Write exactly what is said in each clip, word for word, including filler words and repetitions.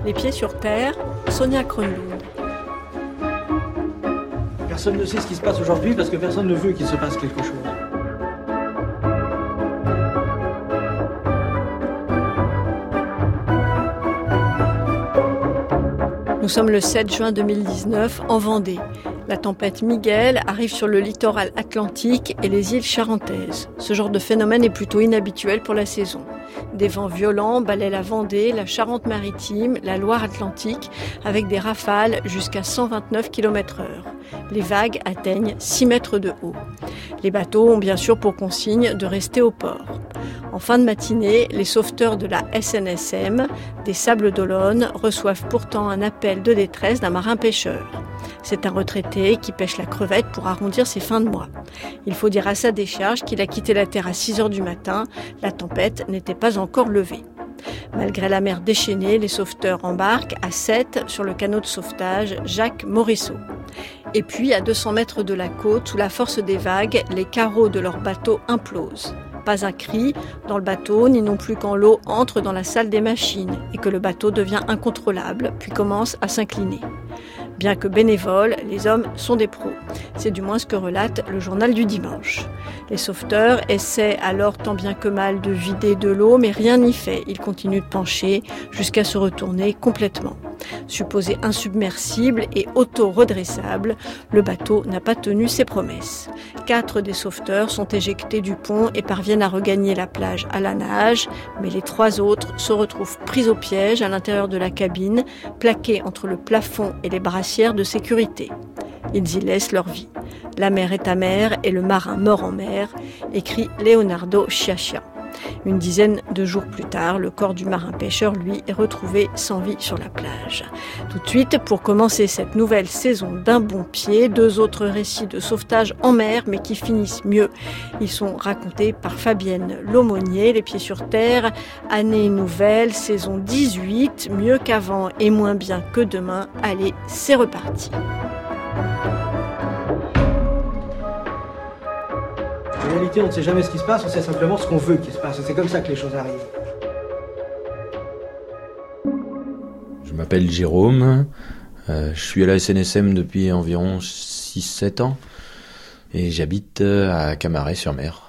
Les pieds sur terre, Sonia Kronlund. Personne ne sait ce qui se passe aujourd'hui parce que personne ne veut qu'il se passe quelque chose. Nous sommes le sept juin deux mille dix-neuf, en Vendée. La tempête Miguel arrive sur le littoral atlantique et les îles charentaises. Ce genre de phénomène est plutôt inhabituel pour la saison. Des vents violents balaient la Vendée, la Charente-Maritime, la Loire-Atlantique, avec des rafales jusqu'à cent vingt-neuf kilomètres heure. Les vagues atteignent six mètres de haut. Les bateaux ont bien sûr pour consigne de rester au port. En fin de matinée, les sauveteurs de la S N S M, des Sables d'Olonne, reçoivent pourtant un appel de détresse d'un marin pêcheur. C'est un retraité qui pêche la crevette pour arrondir ses fins de mois. Il faut dire à sa décharge qu'il a quitté la terre à six heures du matin. La tempête n'était pas encore levée. Malgré la mer déchaînée, les sauveteurs embarquent à sept sur le canot de sauvetage Jacques Morisseau. Et puis, à deux cents mètres de la côte, sous la force des vagues, les carreaux de leur bateau implosent. Pas un cri dans le bateau, ni non plus quand l'eau entre dans la salle des machines et que le bateau devient incontrôlable, puis commence à s'incliner. Bien que bénévoles, les hommes sont des pros. C'est du moins ce que relate le journal du dimanche. Les sauveteurs essaient alors tant bien que mal de vider de l'eau, mais rien n'y fait. Ils continuent de pencher jusqu'à se retourner complètement. Supposé insubmersible et auto-redressable, le bateau n'a pas tenu ses promesses. Quatre des sauveteurs sont éjectés du pont et parviennent à regagner la plage à la nage, mais les trois autres se retrouvent pris au piège à l'intérieur de la cabine, plaqués entre le plafond et les brassières de sécurité. Ils y laissent leur vie. La mer est amère et le marin mort en mer, écrit Leonardo Sciascia. Une dizaine de jours plus tard, le corps du marin pêcheur, lui, est retrouvé sans vie sur la plage. Tout de suite, pour commencer cette nouvelle saison d'un bon pied, deux autres récits de sauvetage en mer, mais qui finissent mieux. Ils sont racontés par Fabienne Laumonier, Les pieds sur terre, année nouvelle, saison dix-huit, mieux qu'avant et moins bien que demain. Allez, c'est reparti. En réalité, on ne sait jamais ce qui se passe, on sait simplement ce qu'on veut qu'il se passe. Et c'est comme ça que les choses arrivent. Je m'appelle Jérôme, euh, je suis à la S N S M depuis environ six sept ans et j'habite à Camaret-sur-Mer.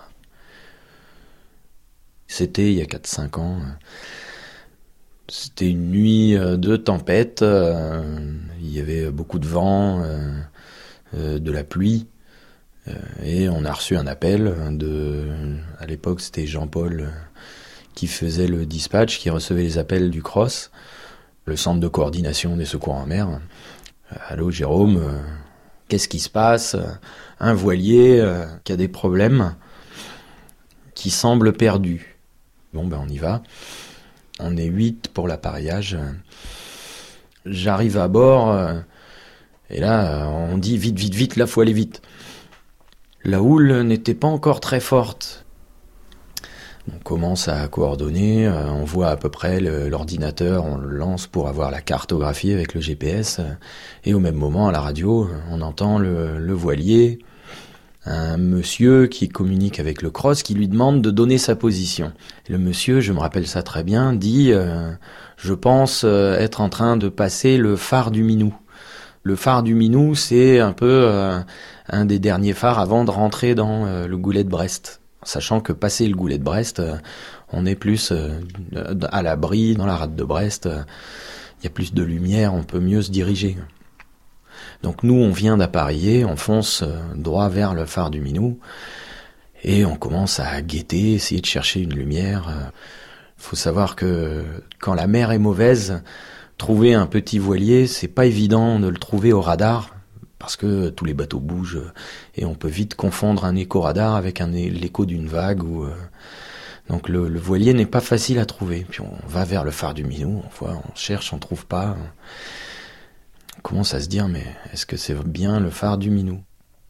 C'était il y a quatre cinq ans. C'était une nuit de tempête, euh, il y avait beaucoup de vent, euh, euh, de la pluie. Et on a reçu un appel de, à l'époque c'était Jean-Paul qui faisait le dispatch, qui recevait les appels du C R O S, le centre de coordination des secours en mer. Allô Jérôme, qu'est-ce qui se passe? Un voilier euh, qui a des problèmes, qui semble perdu. Bon ben on y va. On est huit pour l'appareillage. J'arrive à bord euh, et là on dit vite, vite, vite, là faut aller vite. La houle n'était pas encore très forte. On commence à coordonner, on voit à peu près le, l'ordinateur, on le lance pour avoir la cartographie avec le G P S. Et au même moment, à la radio, on entend le, le voilier, un monsieur qui communique avec le C R O S, qui lui demande de donner sa position. Et le monsieur, je me rappelle ça très bien, dit euh, « Je pense être en train de passer le phare du Minou ». Le phare du Minou, c'est un peu euh, un des derniers phares avant de rentrer dans euh, le goulet de Brest. Sachant que passé le goulet de Brest, euh, on est plus euh, à l'abri dans la rade de Brest. Il euh, y a plus de lumière, on peut mieux se diriger. Donc nous, on vient d'appareiller, on fonce euh, droit vers le phare du Minou et on commence à guetter, essayer de chercher une lumière. Il faut savoir que quand la mer est mauvaise, trouver un petit voilier, c'est pas évident de le trouver au radar, parce que tous les bateaux bougent, et on peut vite confondre un écho-radar avec un, l'écho d'une vague. Ou, euh, donc le, le voilier n'est pas facile à trouver. Puis on va vers le phare du Minou, on voit, on cherche, on trouve pas. On commence à se dire, mais est-ce que c'est bien le phare du Minou ?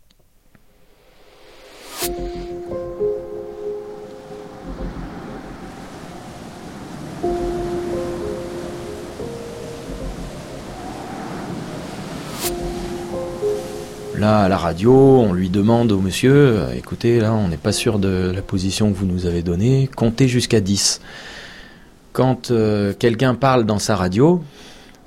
Là, à la radio, on lui demande au monsieur, « Écoutez, là, on n'est pas sûr de la position que vous nous avez donnée, comptez jusqu'à dix. » Quand euh, quelqu'un parle dans sa radio,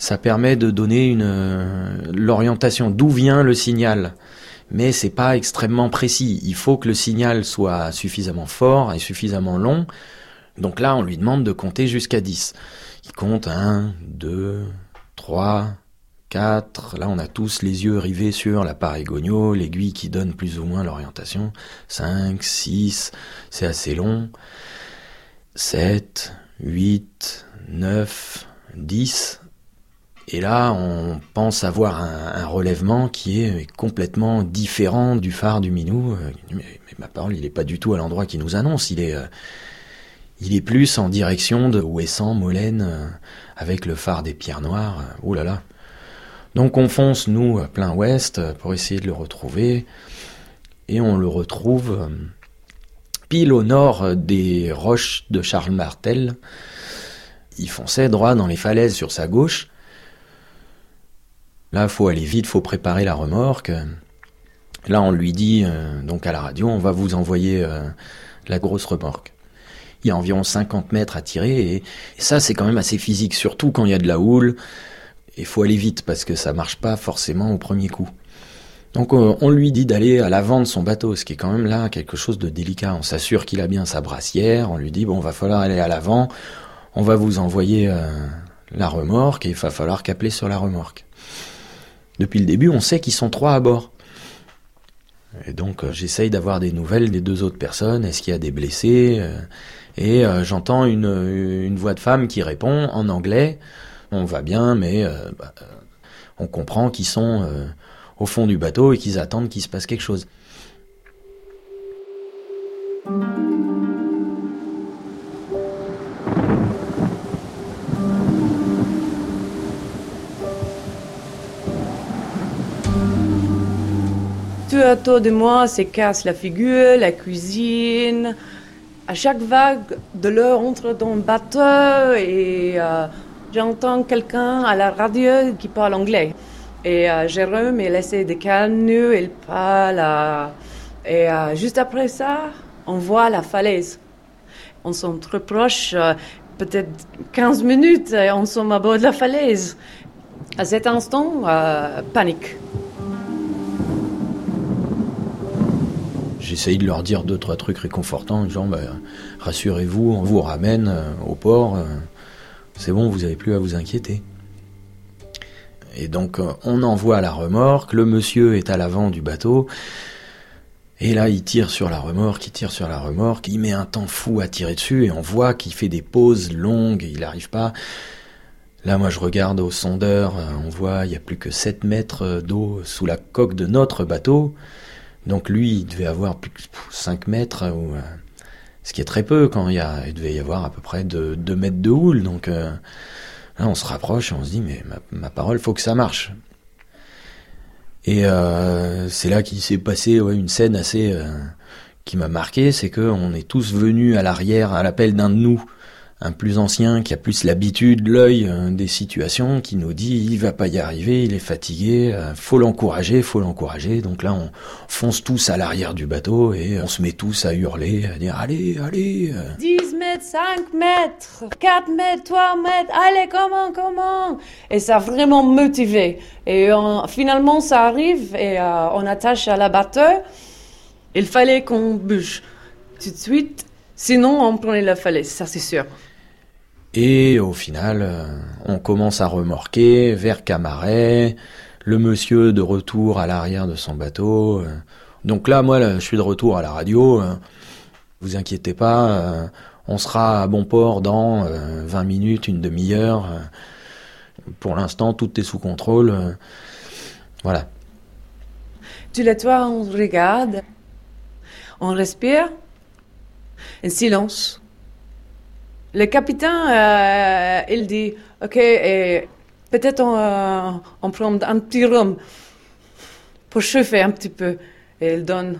Ça permet de donner une, euh, l'orientation, d'où vient le signal. Mais c'est pas extrêmement précis. Il faut que le signal soit suffisamment fort et suffisamment long. Donc là, on lui demande de compter jusqu'à dix. Il compte un, deux, trois, quatre. Là, on a tous les yeux rivés sur l'appareil Gogno, l'aiguille qui donne plus ou moins l'orientation. cinq, six, c'est assez long. sept, huit, neuf, dix. Et là, on pense avoir un, un relèvement qui est complètement différent du phare du Minou. Mais, mais ma parole, il n'est pas du tout à l'endroit qui nous annonce. Il est, euh, il est plus en direction de Ouessant, Molène, euh, avec le phare des Pierres Noires. Oh là là. Donc on fonce, nous, plein ouest, pour essayer de le retrouver. Et on le retrouve euh, pile au nord des roches de Charles Martel. Il fonçait droit dans les falaises sur sa gauche. Là, il faut aller vite, il faut préparer la remorque. Là, on lui dit, euh, donc à la radio, on va vous envoyer euh, la grosse remorque. Il y a environ cinquante mètres à tirer, et, et ça, c'est quand même assez physique, surtout quand il y a de la houle. Il faut aller vite, parce que ça marche pas forcément au premier coup. Donc, euh, on lui dit d'aller à l'avant de son bateau, ce qui est quand même là quelque chose de délicat. On s'assure qu'il a bien sa brassière, on lui dit, bon, va falloir aller à l'avant, on va vous envoyer euh, la remorque, et il va falloir qu'appeler sur la remorque. Depuis le début, on sait qu'ils sont trois à bord. Et donc, euh, j'essaye d'avoir des nouvelles des deux autres personnes. Est-ce qu'il y a des blessés euh, Et euh, j'entends une, une voix de femme qui répond en anglais. On va bien, mais euh, bah, euh, on comprend qu'ils sont euh, au fond du bateau et qu'ils attendent qu'il se passe quelque chose. Tout autour de moi se casse la figure, la cuisine. À chaque vague, de l'eau entre dans le bateau et euh, j'entends quelqu'un à la radio qui parle anglais. Et euh, Jérôme, il essaie de calmer, il parle. Euh, et euh, juste après ça, on voit la falaise. On s'en très proche, euh, peut-être quinze minutes, et on sommes à bord de la falaise. À cet instant, euh, panique. J'essaye de leur dire deux, trois trucs réconfortants, genre bah, rassurez-vous, on vous ramène euh, au port, euh, c'est bon, vous n'avez plus à vous inquiéter. Et donc euh, on envoie la remorque, le monsieur est à l'avant du bateau, et là il tire sur la remorque, il tire sur la remorque, il met un temps fou à tirer dessus, et on voit qu'il fait des pauses longues, il n'arrive pas. Là moi je regarde au sondeur, on voit il n'y a plus que sept mètres d'eau sous la coque de notre bateau. Donc lui, il devait avoir plus que cinq mètres, ou, euh, ce qui est très peu quand il, y a, il devait y avoir à peu près deux mètres de houle. Donc euh, là, on se rapproche et on se dit, mais ma, ma parole, faut que ça marche. Et euh, c'est là qu'il s'est passé ouais, une scène assez euh, qui m'a marqué, c'est qu'on est tous venus à l'arrière à l'appel d'un de nous, un plus ancien qui a plus l'habitude, l'œil euh, des situations, qui nous dit il va pas y arriver, il est fatigué, euh, faut l'encourager, faut l'encourager. Donc là on fonce tous à l'arrière du bateau et on se met tous à hurler, à dire allez, allez. Euh. dix mètres, cinq mètres, quatre mètres, trois mètres, allez, comment, comment. Et ça a vraiment motivé. Et on, finalement ça arrive et euh, on attache à la bateau. Il fallait qu'on bouge tout de suite, sinon on prenait la falaise, ça c'est sûr. Et au final, euh, on commence à remorquer vers Camaret, le monsieur de retour à l'arrière de son bateau. Euh. Donc là, moi, là, je suis de retour à la radio. Euh, vous inquiétez pas, euh, on sera à bon port dans euh, vingt minutes, une demi-heure. Euh, pour l'instant, tout est sous contrôle. Euh, voilà. Tous les trois, on regarde, on respire, et silence. Le capitaine, euh, il dit, ok, et peut-être on, euh, on prend un petit rhum pour chauffer un petit peu. Et il donne.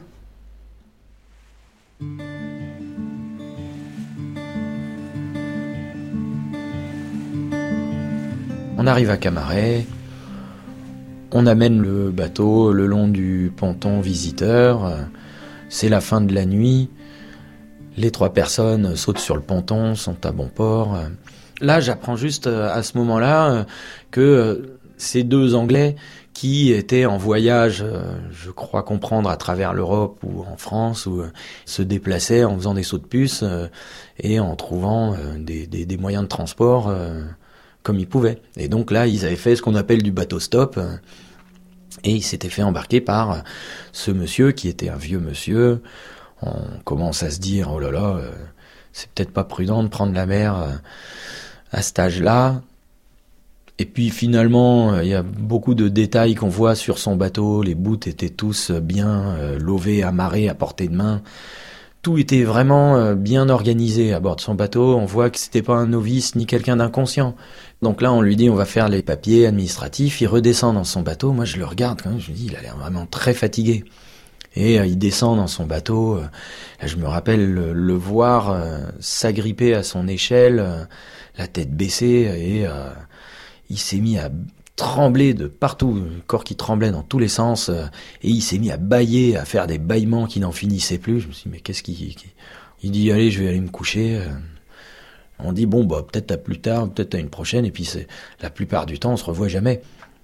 On arrive à Camaret, on amène le bateau le long du ponton visiteur, c'est la fin de la nuit. Les trois personnes sautent sur le ponton, sont à bon port. là, j'apprends juste à ce moment-là que ces deux Anglais qui étaient en voyage, je crois comprendre, à travers l'Europe ou en France, ou se déplaçaient en faisant des sauts de puce et en trouvant des, des, des moyens de transport comme ils pouvaient. Et donc là, ils avaient fait ce qu'on appelle du bateau stop. Et il s'était fait embarquer par ce monsieur qui était un vieux monsieur. On commence à se dire, oh là là, euh, c'est peut-être pas prudent de prendre la mer euh, à cet âge-là. Et puis finalement, il euh, y a beaucoup de détails qu'on voit sur son bateau. Les bouts étaient tous bien euh, lovés, amarrés à portée de main. Tout était vraiment euh, bien organisé à bord de son bateau. On voit que c'était pas un novice ni quelqu'un d'inconscient. Donc là, on lui dit, on va faire les papiers administratifs. Il redescend dans son bateau. Moi, je le regarde quand même. Je me dis, il a l'air vraiment très fatigué. Et euh, il descend dans son bateau. Là, je me rappelle le, le voir euh, s'agripper à son échelle, euh, la tête baissée. Et euh, il s'est mis à trembler de partout, le corps qui tremblait dans tous les sens. Euh, et il s'est mis à bâiller, à faire des bâillements qui n'en finissaient plus. Je me suis dit, mais qu'est-ce qu'il... Qui... Il dit, allez, je vais aller me coucher. Euh, On dit, bon, bah, peut-être à plus tard, peut-être à une prochaine, et puis c'est, la plupart du temps, on se revoit jamais.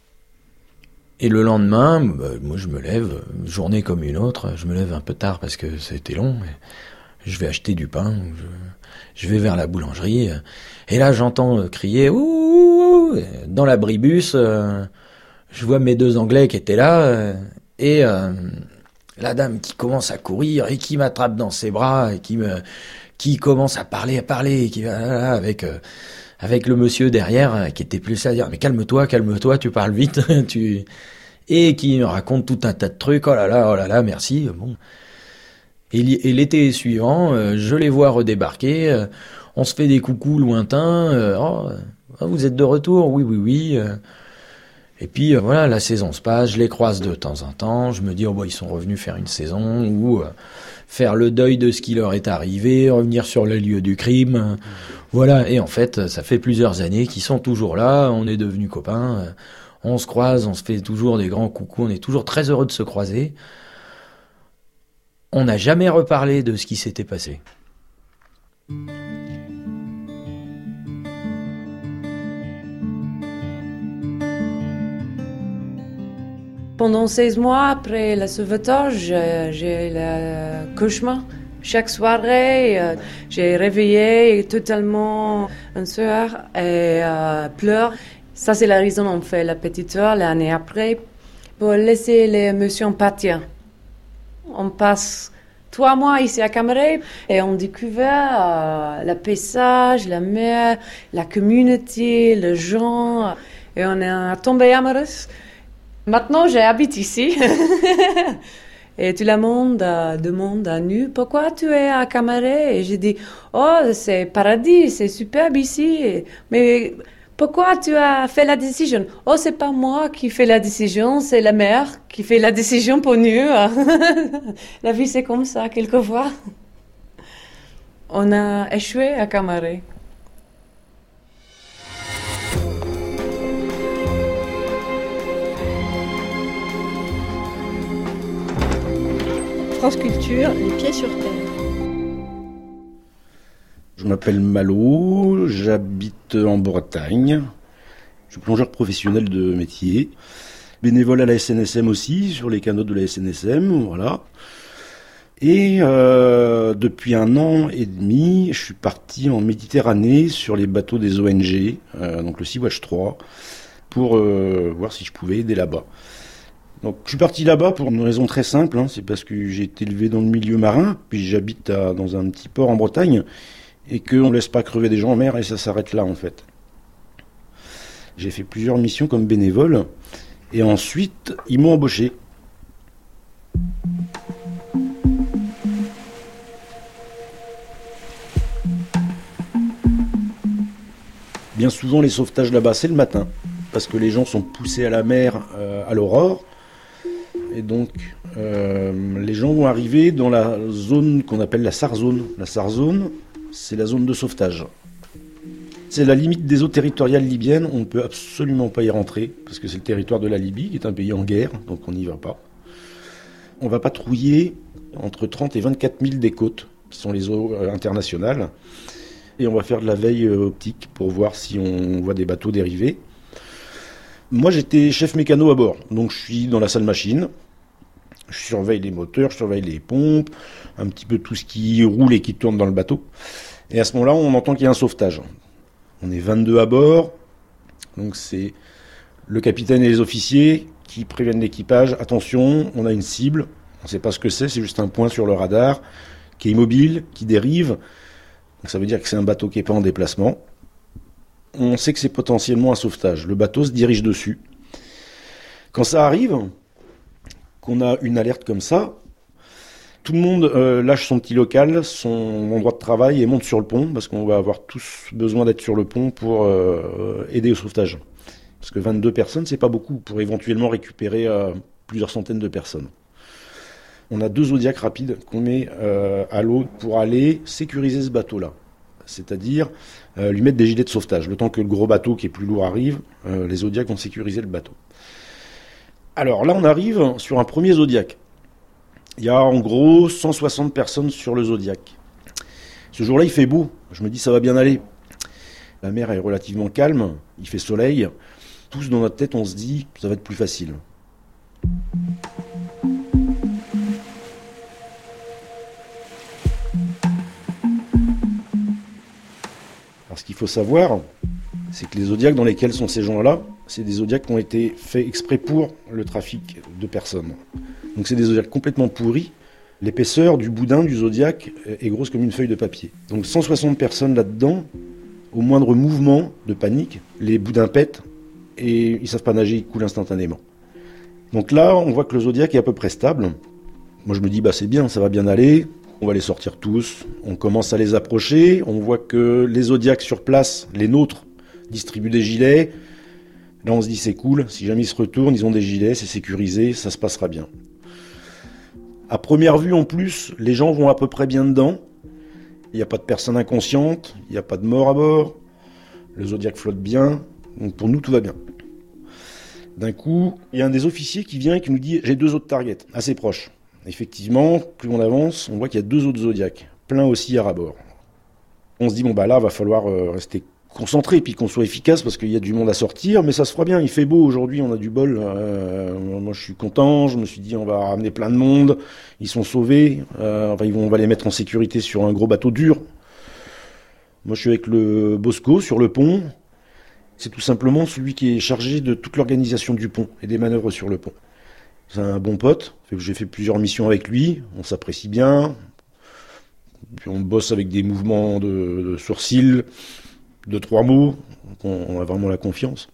Et le lendemain, bah, moi, je me lève, journée comme une autre, je me lève un peu tard parce que c'était long, et je vais acheter du pain, je, je vais vers la boulangerie, et là, j'entends crier, ouh, dans l'abribus, euh, je vois mes deux Anglais qui étaient là, euh, et euh, la dame qui commence à courir, et qui m'attrape dans ses bras, et qui me... qui commence à parler, à parler, qui va avec euh, avec le monsieur derrière euh, qui était plus là à dire mais calme-toi, calme-toi, tu parles vite, tu et qui me raconte tout un tas de trucs. Oh là là, oh là là, merci. Bon. Et, et l'été suivant, euh, je les vois redébarquer. Euh, on se fait des coucous lointains. Euh, oh, vous êtes de retour? Oui, oui, oui. Euh, et puis euh, voilà, la saison se passe. Je les croise de temps en temps. Je me dis oh bah ils sont revenus faire une saison ou euh, faire le deuil de ce qui leur est arrivé, revenir sur le lieu du crime. Mmh. Voilà, et en fait, ça fait plusieurs années qu'ils sont toujours là, on est devenus copains, on se croise, on se fait toujours des grands coucous, on est toujours très heureux de se croiser. On n'a jamais reparlé de ce qui s'était passé. Pendant seize mois après le sauvetage, j'ai le cauchemar. Chaque soirée, euh, j'ai réveillé totalement un soir et euh, pleure. Ça, c'est la raison on fait la petite heure l'année après pour laisser les émotions partir. On passe trois mois ici à Camaret et on découvre euh, le paysage, la mer, la communauté, les gens et on est tombé amoureux. Maintenant, j'habite ici. Et tout le monde euh, demande à nous, pourquoi tu es à Camaret? Et j'ai dit, oh, c'est paradis, c'est superbe ici. Mais pourquoi tu as fait la décision? Oh, c'est pas moi qui fais la décision, c'est la mère qui fait la décision pour nous. La vie, c'est comme ça, quelquefois. On a échoué à Camaret. France Culture, les pieds sur terre. Je m'appelle Malo, j'habite en Bretagne. Je suis plongeur professionnel de métier. Bénévole à la S N S M aussi, sur les canaux de la S N S M, voilà. Et euh, depuis un an et demi, je suis parti en Méditerranée sur les bateaux des O N G, euh, donc le Sea-Watch trois, pour euh, voir si je pouvais aider là-bas. Donc, je suis parti là-bas pour une raison très simple, hein, c'est parce que j'ai été élevé dans le milieu marin, puis j'habite à, dans un petit port en Bretagne, et qu'on ne laisse pas crever des gens en mer, et ça s'arrête là en fait. J'ai fait plusieurs missions comme bénévole, et ensuite, ils m'ont embauché. Bien souvent, les sauvetages là-bas, c'est le matin, parce que les gens sont poussés à la mer euh, à l'aurore, et donc euh, les gens vont arriver dans la zone qu'on appelle la Sarzone. La Sarzone, c'est la zone de sauvetage. C'est la limite des eaux territoriales libyennes, on ne peut absolument pas y rentrer, parce que c'est le territoire de la Libye, qui est un pays en guerre, donc on n'y va pas. On va patrouiller entre trente et vingt-quatre milles des côtes, qui sont les eaux euh, internationales. et on va faire de la veille optique pour voir si on voit des bateaux dériver. Moi, j'étais chef mécano à bord, donc je suis dans la salle machine. Je surveille les moteurs, je surveille les pompes, un petit peu tout ce qui roule et qui tourne dans le bateau. Et à ce moment-là, on entend qu'il y a un sauvetage. On est vingt-deux à bord, donc c'est le capitaine et les officiers qui préviennent l'équipage. Attention, on a une cible, on ne sait pas ce que c'est, c'est juste un point sur le radar qui est immobile, qui dérive. Donc ça veut dire que c'est un bateau qui n'est pas en déplacement. On sait que c'est potentiellement un sauvetage. Le bateau se dirige dessus. Quand ça arrive, qu'on a une alerte comme ça, tout le monde euh, lâche son petit local, son endroit de travail et monte sur le pont, parce qu'on va avoir tous besoin d'être sur le pont pour euh, aider au sauvetage. Parce que vingt-deux personnes, c'est pas beaucoup pour éventuellement récupérer euh, plusieurs centaines de personnes. On a deux Zodiacs rapides qu'on met euh, à l'eau pour aller sécuriser ce bateau-là. C'est-à-dire euh, lui mettre des gilets de sauvetage. Le temps que le gros bateau qui est plus lourd arrive, euh, les Zodiacs vont sécuriser le bateau. Alors là, on arrive sur un premier Zodiac. Il y a en gros cent soixante personnes sur le Zodiac. Ce jour-là, il fait beau. Je me dis, ça va bien aller. La mer est relativement calme, il fait soleil. Tous dans notre tête, on se dit, ça va être plus facile. Alors, ce qu'il faut savoir, c'est que les Zodiacs dans lesquels sont ces gens-là, c'est des Zodiacs qui ont été faits exprès pour le trafic de personnes. Donc c'est des Zodiacs complètement pourris. L'épaisseur du boudin du Zodiac est grosse comme une feuille de papier. Donc cent soixante personnes là-dedans, au moindre mouvement de panique, les boudins pètent et ils ne savent pas nager, ils coulent instantanément. Donc là, on voit que le Zodiac est à peu près stable. Moi je me dis, bah c'est bien, ça va bien aller. On va les sortir tous. On commence à les approcher. On voit que les Zodiacs sur place, les nôtres, distribuent des gilets. Là, on se dit, c'est cool. Si jamais ils se retournent, ils ont des gilets, c'est sécurisé, ça se passera bien. À première vue, en plus, les gens vont à peu près bien dedans. Il n'y a pas de personnes inconscientes, il n'y a pas de mort à bord. Le Zodiac flotte bien. Donc pour nous, tout va bien. D'un coup, il y a un des officiers qui vient et qui nous dit, j'ai deux autres targets, assez proches. Effectivement, plus on avance, on voit qu'il y a deux autres Zodiacs, plein aussi à rabord. On se dit, bon bah là, va falloir euh, rester concentré, puis qu'on soit efficace, parce qu'il y a du monde à sortir, mais ça se fera bien, il fait beau aujourd'hui, on a du bol. Euh, moi je suis content, je me suis dit, on va ramener plein de monde, ils sont sauvés, euh, enfin, ils vont, on va les mettre en sécurité sur un gros bateau dur. Moi je suis avec le Bosco sur le pont, c'est tout simplement celui qui est chargé de toute l'organisation du pont et des manœuvres sur le pont. C'est un bon pote, j'ai fait plusieurs missions avec lui, on s'apprécie bien, puis on bosse avec des mouvements de, de sourcils, de trois mots, donc on, on a vraiment la confiance.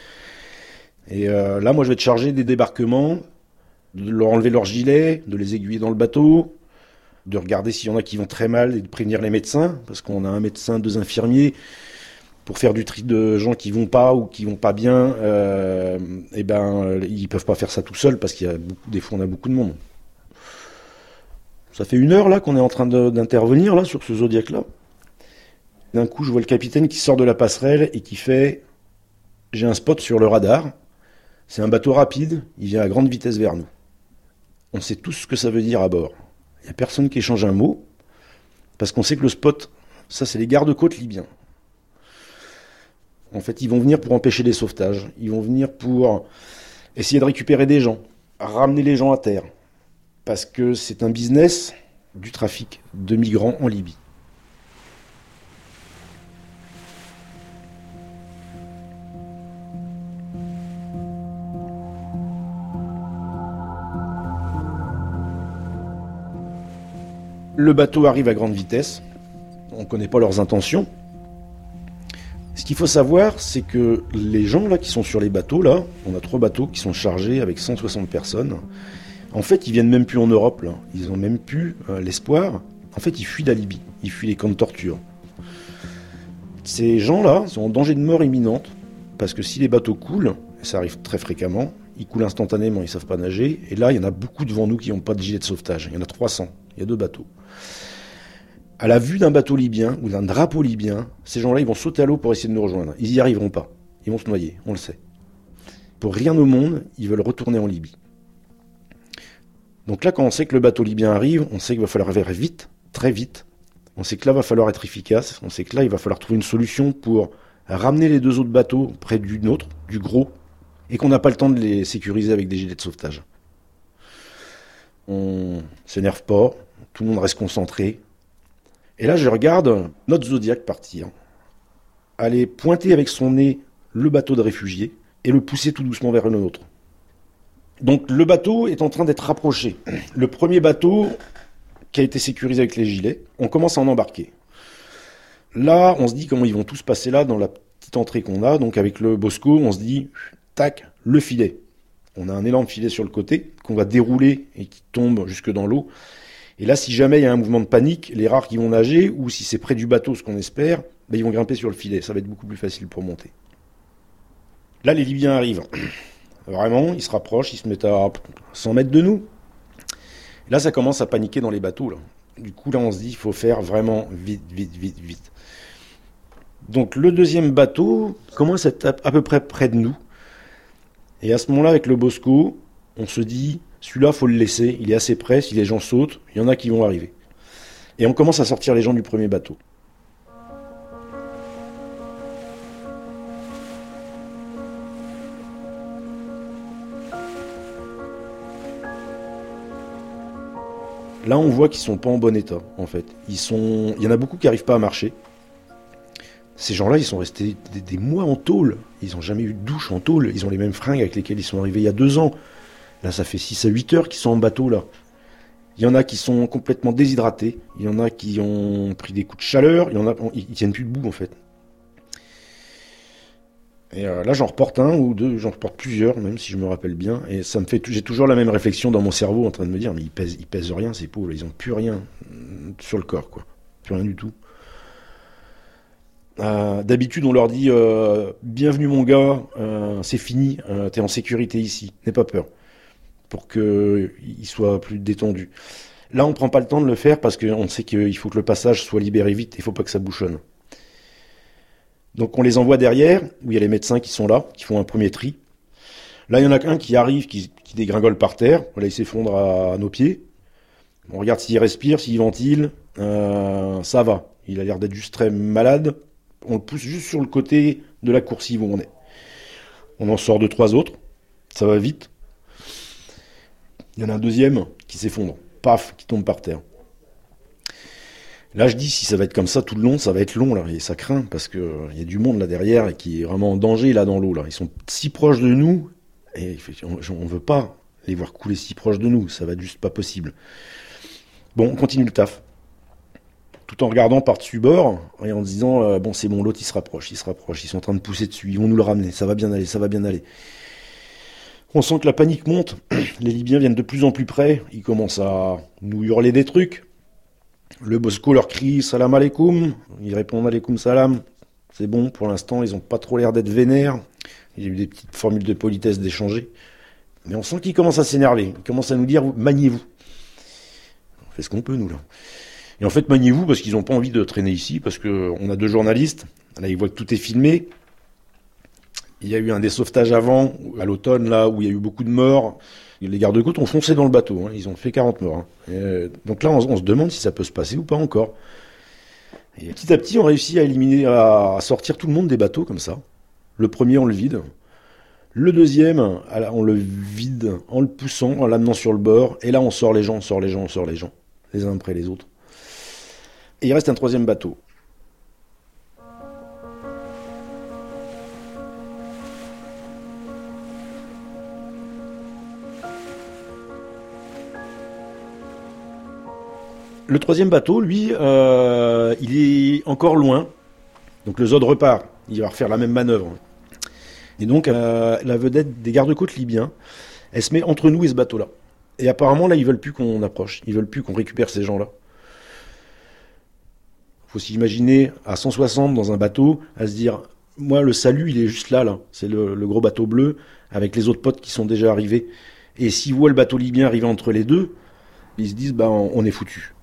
Et euh, là, moi je vais être chargé des débarquements, de leur enlever leurs gilets, de les aiguiller dans le bateau, de regarder s'il y en a qui vont très mal et de prévenir les médecins, parce qu'on a un médecin, deux infirmiers, pour faire du tri de gens qui vont pas ou qui vont pas bien, euh, et ben ils peuvent pas faire ça tout seuls parce qu'il y a beaucoup, des fois on a beaucoup de monde. Ça fait une heure là qu'on est en train de, d'intervenir là sur ce Zodiac là. D'un coup, je vois le capitaine qui sort de la passerelle et qui fait, j'ai un spot sur le radar. C'est un bateau rapide, il vient à grande vitesse vers nous. On sait tous ce que ça veut dire à bord. Il y a personne qui échange un mot parce qu'on sait que le spot, ça c'est les gardes-côtes libyens. En fait, ils vont venir pour empêcher les sauvetages. Ils vont venir pour essayer de récupérer des gens, ramener les gens à terre. Parce que c'est un business du trafic de migrants en Libye. Le bateau arrive à grande vitesse. On ne connaît pas leurs intentions. Ce qu'il faut savoir, c'est que les gens là qui sont sur les bateaux, là, on a trois bateaux qui sont chargés avec cent soixante personnes. En fait, ils viennent même plus en Europe, là. Ils ont même plus euh, l'espoir. En fait, ils fuient la Libye. Ils fuient les camps de torture. Ces gens-là sont en danger de mort imminente parce que si les bateaux coulent, et ça arrive très fréquemment, ils coulent instantanément, ils ne savent pas nager. Et là, il y en a beaucoup devant nous qui n'ont pas de gilet de sauvetage. Il y en a trois cents. Il y a deux bateaux. À la vue d'un bateau libyen ou d'un drapeau libyen, ces gens-là, ils vont sauter à l'eau pour essayer de nous rejoindre. Ils n'y arriveront pas. Ils vont se noyer, on le sait. Pour rien au monde, ils veulent retourner en Libye. Donc là, quand on sait que le bateau libyen arrive, on sait qu'il va falloir faire vite, très vite, On sait que là, va falloir être efficace. On sait que là, il va falloir trouver une solution pour ramener les deux autres bateaux près du nôtre, du gros, et qu'on n'a pas le temps de les sécuriser avec des gilets de sauvetage. On s'énerve pas, tout le monde reste concentré. Et là, je regarde notre Zodiac partir, aller pointer avec son nez le bateau de réfugiés et le pousser tout doucement vers le nôtre. Donc le bateau est en train d'être rapproché. Le premier bateau qui a été sécurisé avec les gilets, on commence à en embarquer. Là, on se dit comment ils vont tous passer là dans la petite entrée qu'on a. Donc avec le Bosco, on se dit, tac, le filet. On a un élan de filet sur le côté qu'on va dérouler et qui tombe jusque dans l'eau. Et là, si jamais il y a un mouvement de panique, les rares qui vont nager, ou si c'est près du bateau, ce qu'on espère, ben ils vont grimper sur le filet. Ça va être beaucoup plus facile pour monter. Là, les Libyens arrivent. Vraiment, ils se rapprochent, ils se mettent à cent mètres de nous. Là, ça commence à paniquer dans les bateaux. Là. Du coup, là, on se dit, il faut faire vraiment vite, vite, vite, vite. Donc, le deuxième bateau commence à être à peu près près de nous. Et à ce moment-là, avec le Bosco, on se dit, celui-là, il faut le laisser, il est assez près, si les gens sautent, il y en a qui vont arriver. Et on commence à sortir les gens du premier bateau. Là, on voit qu'ils sont pas en bon état, en fait. Ils sont... Il y en a beaucoup qui n'arrivent pas à marcher. Ces gens-là, ils sont restés des, des mois en tôle. Ils n'ont jamais eu de douche en tôle. Ils ont les mêmes fringues avec lesquelles ils sont arrivés il y a deux ans. Là, ça fait six à huit heures qu'ils sont en bateau, là. Il y en a qui sont complètement déshydratés. Il y en a qui ont pris des coups de chaleur. Il y en a... Ils tiennent plus debout, en fait. Et euh, là, j'en reporte un ou deux, j'en reporte plusieurs, même si je me rappelle bien. Et ça me fait, j'ai toujours la même réflexion dans mon cerveau en train de me dire, mais ils pèsent, ils pèsent rien, ces pauvres, ils ont plus rien sur le corps, quoi. Plus rien du tout. Euh, d'habitude, on leur dit, euh, bienvenue mon gars, euh, c'est fini, euh, t'es en sécurité ici, n'aie pas peur. Pour qu'ils soient plus détendus. Là, on prend pas le temps de le faire parce qu'on sait qu'il faut que le passage soit libéré vite, il faut pas que ça bouchonne. Donc on les envoie derrière, où il y a les médecins qui sont là, qui font un premier tri. Là, il y en a un qui arrive, qui, qui dégringole par terre. Là, il s'effondre à, à nos pieds. On regarde s'il respire, s'il ventile. Euh, ça va. Il a l'air d'être juste très malade. On le pousse juste sur le côté de la coursive où on est. On en sort deux, trois autres. Ça va vite. Il y en a un deuxième qui s'effondre. Paf, qui tombe par terre. Là, je dis, si ça va être comme ça tout le long, ça va être long, là, et ça craint, parce que euh, y a du monde là derrière, et qui est vraiment en danger, là, dans l'eau, là. Ils sont si proches de nous, et on, on veut pas les voir couler si proches de nous, ça va être juste pas possible. Bon, on continue le taf. Tout en regardant par-dessus bord, et en se disant, euh, bon, c'est bon, l'autre, il se rapproche, il se rapproche, ils sont en train de pousser dessus, ils vont nous le ramener, ça va bien aller, ça va bien aller. On sent que la panique monte, les Libyens viennent de plus en plus près, ils commencent à nous hurler des trucs. Le Bosco leur crie « Salam alaikum », ils répondent « Alaikum salam ». C'est bon, pour l'instant, ils n'ont pas trop l'air d'être vénères. Il y a eu des petites formules de politesse d'échanger. Mais on sent qu'ils commencent à s'énerver. Ils commencent à nous dire « Maniez-vous ». On fait ce qu'on peut, nous, là. Et en fait, maniez-vous parce qu'ils n'ont pas envie de traîner ici, parce qu'on a deux journalistes. Là, ils voient que tout est filmé. Il y a eu un des sauvetages avant, à l'automne, là, où il y a eu beaucoup de morts. Les gardes-côtes ont foncé dans le bateau, hein. Ils ont fait quarante morts. Hein. Et donc là, on, on se demande si ça peut se passer ou pas encore. Et petit à petit, on réussit à éliminer, à, à sortir tout le monde des bateaux comme ça. Le premier, on le vide. Le deuxième, on le vide en le poussant, en l'amenant sur le bord. Et là, on sort les gens, on sort les gens, on sort les gens. Les uns après les autres. Et il reste un troisième bateau. Le troisième bateau, lui, euh, il est encore loin. Donc le Zod repart. Il va refaire la même manœuvre. Et donc, euh, la vedette des gardes-côtes libyens, elle se met entre nous et ce bateau-là. Et apparemment, là, ils veulent plus qu'on approche. Ils veulent plus qu'on récupère ces gens-là. Faut s'imaginer à cent soixante dans un bateau, à se dire, moi, le salut, il est juste là, là. C'est le, le gros bateau bleu, avec les autres potes qui sont déjà arrivés. Et s'ils voient le bateau libyen arriver entre les deux, ils se disent, bah, on, on est foutus.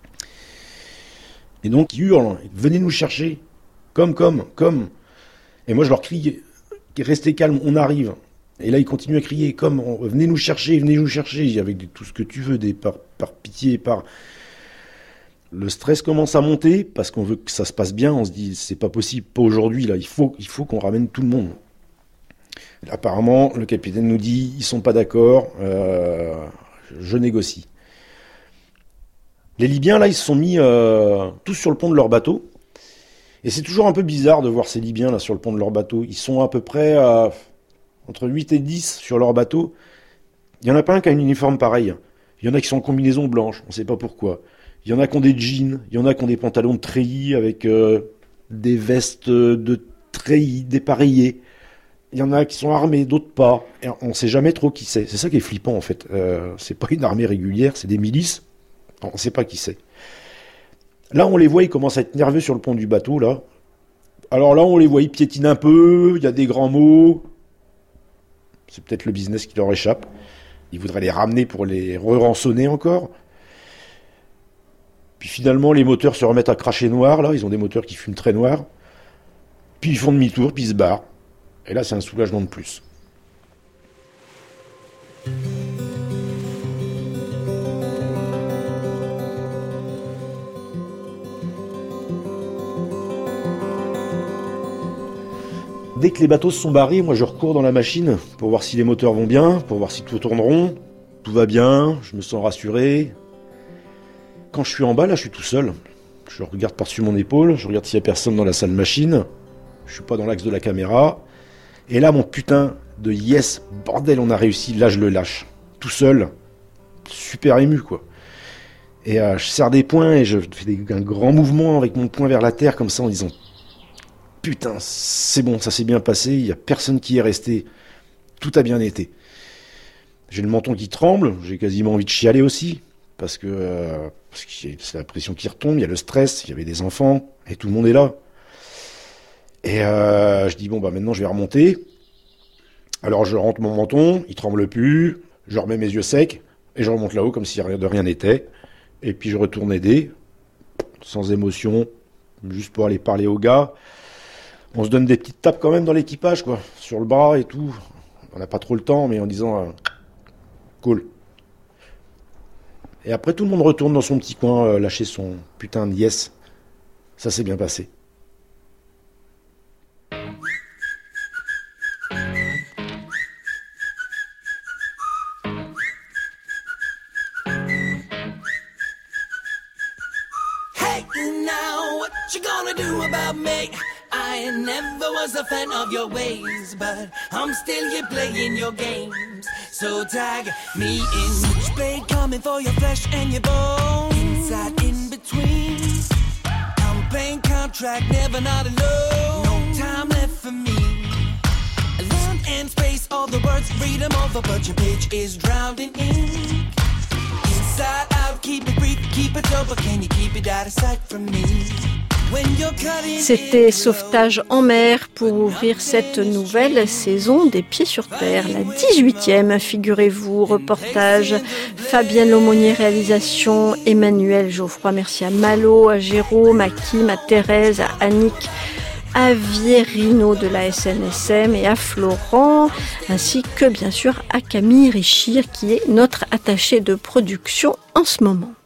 Et donc, ils hurlent, venez nous chercher, comme, comme, comme. Et moi, je leur crie, restez calmes, on arrive. Et là, ils continuent à crier, comme, venez nous chercher, venez nous chercher, avec tout ce que tu veux, des, par, par pitié, par... Le stress commence à monter parce qu'on veut que ça se passe bien. On se dit, c'est pas possible, pas aujourd'hui, là. Il faut, il faut qu'on ramène tout le monde. Apparemment, le capitaine nous dit, ils sont pas d'accord, euh, je négocie. Les Libyens, là, ils se sont mis euh, tous sur le pont de leur bateau. Et c'est toujours un peu bizarre de voir ces Libyens, là, sur le pont de leur bateau. Ils sont à peu près euh, entre huit et dix sur leur bateau. Il y en a pas un qui a une uniforme pareille. Il y en a qui sont en combinaison blanche, on sait pas pourquoi. Il y en a qui ont des jeans, il y en a qui ont des pantalons de treillis avec euh, des vestes de treillis dépareillées. Il y en a qui sont armés, d'autres pas. Et on ne sait jamais trop qui c'est. C'est ça qui est flippant, en fait. Euh, c'est pas une armée régulière, c'est des milices. On ne sait pas qui c'est. Là, on les voit, ils commencent à être nerveux sur le pont du bateau, là. Alors là, on les voit, ils piétinent un peu, il y a des grands mots. C'est peut-être le business qui leur échappe. Ils voudraient les ramener pour les re-rançonner encore. Puis finalement, les moteurs se remettent à cracher noir, là. Ils ont des moteurs qui fument très noir. Puis ils font demi-tour, puis ils se barrent. Et là, c'est un soulagement de plus. Dès que les bateaux se sont barrés, moi je recours dans la machine pour voir si les moteurs vont bien, pour voir si tout tourne rond. Tout va bien, je me sens rassuré. Quand je suis en bas, là, je suis tout seul. Je regarde par-dessus mon épaule, je regarde s'il n'y a personne dans la salle machine. Je suis pas dans l'axe de la caméra. Et là, mon putain de yes, bordel, on a réussi, là je le lâche. Tout seul, super ému, quoi. Et euh, je serre des poings et je fais des, un grand mouvement avec mon poing vers la terre, comme ça, en disant putain, c'est bon, ça s'est bien passé, il n'y a personne qui est resté, tout a bien été. J'ai le menton qui tremble, j'ai quasiment envie de chialer aussi, parce que, euh, parce que c'est la pression qui retombe, il y a le stress, il y avait des enfants, et tout le monde est là. Et euh, je dis, bon, bah maintenant je vais remonter. Alors je rentre mon menton, il tremble plus, je remets mes yeux secs, et je remonte là-haut comme si de rien n'était. Et puis je retourne aider, sans émotion, juste pour aller parler aux gars. On se donne des petites tapes quand même dans l'équipage, quoi, sur le bras et tout. On n'a pas trop le temps, mais en disant, euh, cool. Et après tout le monde retourne dans son petit coin, euh, lâcher son putain de yes. Ça s'est bien passé. You gonna do about me? I never was a fan of your ways, but I'm still here playing your games. So tag me in. Switchblade coming for your flesh and your bones. Inside, in between. I'm playing contract, never not alone. No time left for me. Land and space, all the words, read them over, but your page is drowned in ink. Inside out, keep it brief, keep it sober. Can you keep it out of sight from me? C'était Sauvetage en mer pour ouvrir cette nouvelle saison des Pieds sur Terre, la dix-huitième, figurez-vous. Reportage, Fabienne Aumonier, réalisation, Emmanuel Geoffroy. Merci à Malo, à Jérôme, à Kim, à Thérèse, à Annick, à Vierino de la S N S M et à Florent, ainsi que bien sûr à Camille Richir qui est notre attachée de production en ce moment.